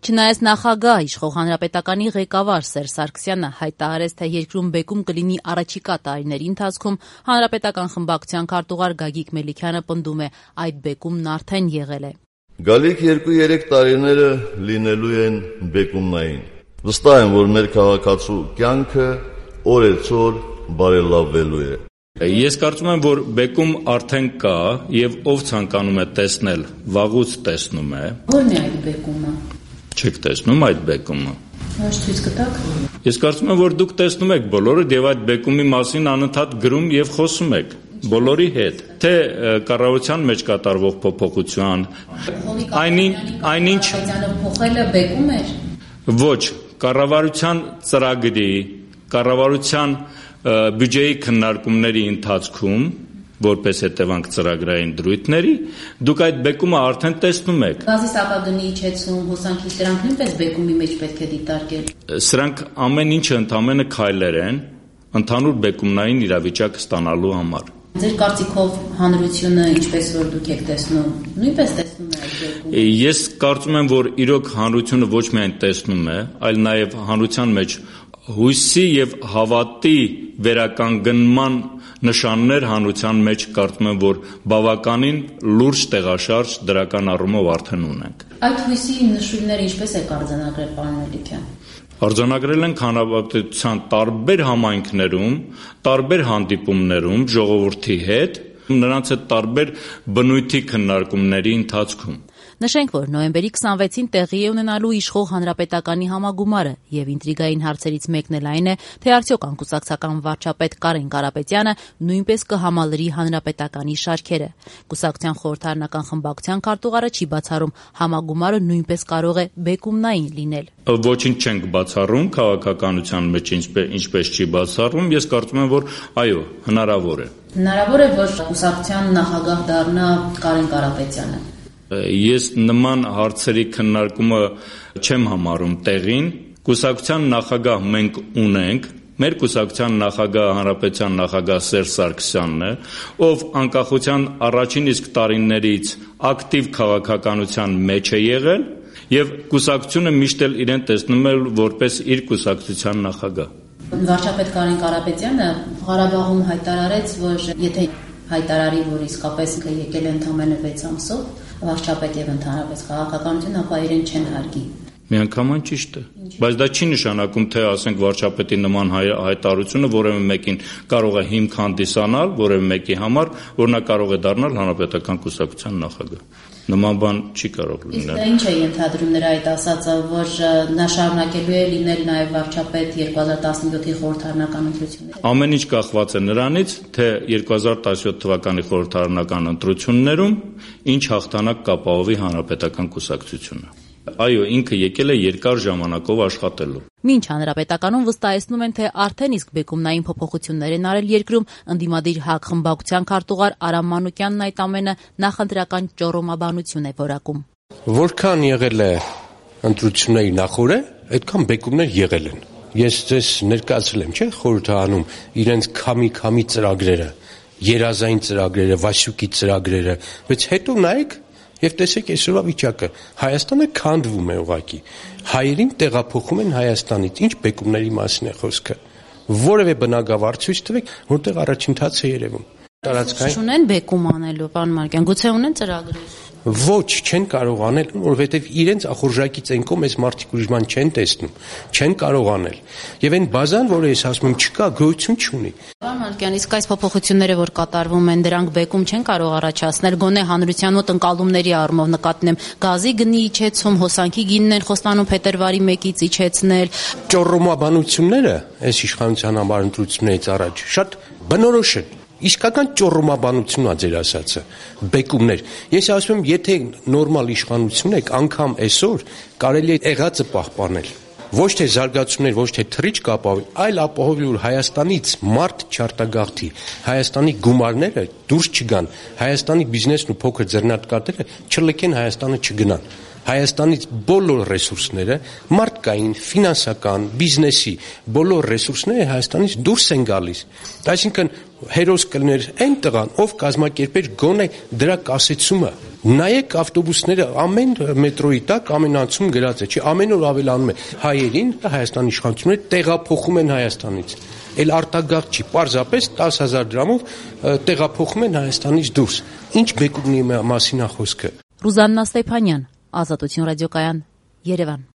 Չնայած նախագահ իշխող հանրապետականի ղեկավար Սերժ Սարգսյանը հայտարարեց, թե երկրում բեկում կլինի առաջիկա տարիների ընթացքում, հանրապետական խմբակցության քարտուղար Գագիկ Մելիքյանը պնդում է, այդ բեկումն արդեն եղել է։ Գալիք 2-3 տարիները լինելու են բեկումնային։ Վստահ եմ, որ մեր քաղաքացու կյանքը օրեցօր բարելավվելու է։ Ես կարծում եմ, որ բեկում արդեն կա եւ ով ցանկանում է տեսնել, վաղուց տեսնում է։ Ո՞րն է այդ բեկումը։ Չեք տեսնում այդ բեկումը։ Ոչ ցույց կտաք։ Ես կարծում եմ, որ դուք տեսնում եք բոլորը եւ այդ բեկումի մասին անընդհատ գրում եւ խոսում եք բոլորի հետ, թե կառավարության մեջ կատարվող փոփոխության, այնինչ փոխելը բեկում էր։ Ոչ, կառավարության ծրագրի, կառավարության բյուջեի քննարկումների ընթացքում, որպես հետևանք ծրագրային դրույթների, դուք այդ բեկումը արդեն տեսնում եք։ Գազի սակագնի իջեցում, հոսանքի դրանք նույնպես բեկումի մեջ պետք է դիտարկել։ Սրանք ամեն ինչը ընդամենը քայլեր են ընդհանուր բեկումնային իրավիճակ ստանալու համար։ Ձեր կարծիքով հանրությունը, ինչպես որ դուք եք տեսնում, նույնպես տեսնում է այդ բեկումը։ Ես կարծում եմ, որ իրոք հանրությունը ոչ միայն տեսնում է, այլ նաև հանրության մեջ հույսի եւ հավատի վերականգնման նշաններ հանրության մեջ կարծում եմ, որ բավականին լուրջ տեղաշարժ դրական առումով արդեն ունենք։ Այդ հույսի նշույլները ինչպես է արձանագրել, պարոն Մելիքյան։ Արձանագրել ենք հանրապետության տարբեր համայնքներում, տարբեր հանդիպումներում ժողովրդի հետ, նրանց հետ տարբեր բնույթի քննարկումների ընթացքում։ Նշենք, որ նոյեմբերի 26-ին տեղի է ունենալու իշխող հանրապետականի համագումարը եւ ինտրիգային հարցերից մեկն էլ այն է, թե արդյոք անկուսակցական վարչապետ Կարեն Կարապետյանը նույնպես կհամալրի հանրապետականի շարքերը։ Կուսակցության խորհրդարանական խմբակցության քարտուղարը չի բացառում, համագումարը նույնպես կարող է բեկումնային լինել։ Ոչինչ չենք բացառում քաղաքականության մեջ, ինչպես չի բացառում, ես կարծում եմ, որ այո, հնարավոր է։ Հնարավոր է, որ կուսակցության նախագահ դառնա Կարեն Կարապետյանը։ Ես նման հարցերի քննարկումը չեմ համարում տեղին։ Կուսակցության նախագահ մենք ունենք, մեր կուսակցության նախագահ հանրապետության նախագահ Սերժ Սարգսյանն է, ով անկախության առաջին իսկ տարիներից ակտիվ քաղաքականության մեջ է եղել եւ կուսակցությունը միշտ էլ իրեն տեսնում է որպես իր կուսակցության նախագահ։ Վարչապետ Կարեն Կարապետյանը Ղարաբաղում հայտարարեց, որ եթե հայտարարի, որ իսկապես եկել է ընդամենը 6 ամսով, վարչապետ եւ ընդհանրապես քաղաքականություն, ապա իրեն չեն հարգի։ Միանգամայն ճիշտ է, բայց դա չի նշանակում, թե ասենք վարչապետի նման հայտարարությունը որևէ մեկին կարող է հիմք հանդիսանալ, որևէ մեկի համար, որ նա կարող է դառնալ հանրապետական կուսակցության նախագահ։ Նման բան չի կարող լինել։ Իսկ ինչ է ենթադրում նրա այդ ասածը, որ նա շարունակելու է լինել նաև վարչապետ 2017-ի խորհրդարանական ընտրություններին։ Ամեն ինչ կախված է նրանից, թե 2017 թվականի խորհրդարանական ընտրություններում ինչ հաղթանակ կապահովի հանրապետական կուսակցությունը։ Այո, ինքը եկել է երկար ժամանակով աշխատելու։ Մինչ հանրապետականում վստահեցնում են, թե արդեն իսկ բեկումնային փոփոխություններ են արել երկրում, ընդդիմադիր ՀԱԿ խմբակցության քարտուղար Արամ Մանուկյանն այդ ամենը նախընտրական ճոռոմաբանություն է որակում։ Որքան եղել է ընտրությունների նախորդ, այդքան բեկումներ եղել են։ Ես ձեզ ներկայացրել եմ, չէ՞, խորհրդարանում իրենց քամի ծրագրերը, երազային ծրագրերը, Վասյուկի ծրագրերը, բայց հետո նայեք եւ տեսեք այսօրվա վիճակը։ Հայաստանը քանդվում է ուղղակի։ Հայերին տեղափոխում են Հայաստանից։ Ինչ բեկումների մասին է խոսքը։ Որևէ բնագավառ ցույց տվեք, որտեղ առաջընթաց է երևում։ Տարածքային Չունեն բեկում անելու, պարոն Մարկյան, գուցե ունեն ծրագրեր։ Ոչ, չեն կարող անել, որովհետև իրենց ախորժակից են կողմ այս մարդիկ ուրիշ բան չեն տեսնում, չեն կարող անել։ Եվ այն բազան, որը ես ասում եմ, չկա, գոյություն չունի։ Պարոն Մարկյան, իսկ այս փոփոխությունները, որ կատարվում են, դրանք բեկում չեն կարող առաջացնել, գոնե հանրության մոտ ընկալումների առումով նկատնեմ, գազի գնի իջեցում, հոսանքի գինն են խոստանում փետրվարի 1-ից իջեցնել։ Ճոռոմաբանությունները այս իշխանության համար ընտրություններից առաջ շատ բնորոշ են։ Իսկական ճոռոմաբանությունն է ձեր ասածը, բեկումներ։ Ես ասում եմ, եթե նորմալ իշխանություն եք, անգամ այսօր կարելի է եղածը պահպանել։ Ոչ թե զարգացումներ, ոչ թե թռիչք ապահովել, այլ ապահովի, որ Հայաստանից մարդ չարտագաղթի, Հայաստանի գումարները դուրս չգան, Հայաստանի բիզնեսն ու փոքր ձեռնարկատերը չլքեն Հայաստանը չգնան։ Հայաստանից բոլոր ռեսուրսները, մարդկային, ֆինանսական, բիզնեսի բոլոր ռեսուրսները Հայաստանից դուրս են գալիս։ Այսինքն հերոս կլներ այն տղան, ով կազմակերպեր գոնե դրա կասեցումը։ Նայեք ավտոբուսները ամեն մետրոյի տակ ամեն անցում գրած է, չի ամեն օր ավելանում է հայերին Հայաստանի իշխանությունները տեղափոխում են Հայաստանից։ Էլ արտագաղթ չի, պարզապես 10,000 դրամով տեղափոխում են Հայաստանից դուրս։ Ինչ բեկումնի մասին է խոսքը։ Ռուզաննա Ստեփանյան, Ազատություն ռադիոկայան, Երևան։